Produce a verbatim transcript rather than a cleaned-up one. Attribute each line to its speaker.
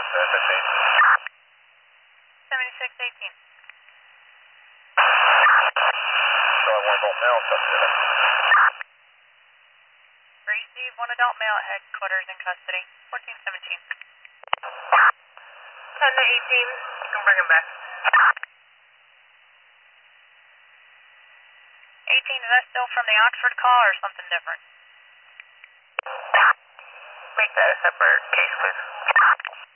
Speaker 1: fifteen.
Speaker 2: seventy-six eighteen.
Speaker 1: Charlie, one adult male, custody.
Speaker 2: Receive one adult male at headquarters in custody. fourteen seventeen. ten to eighteen. You can bring him back. eighteen, is that still from the Oxford call or something different?
Speaker 1: Make that a separate case, please.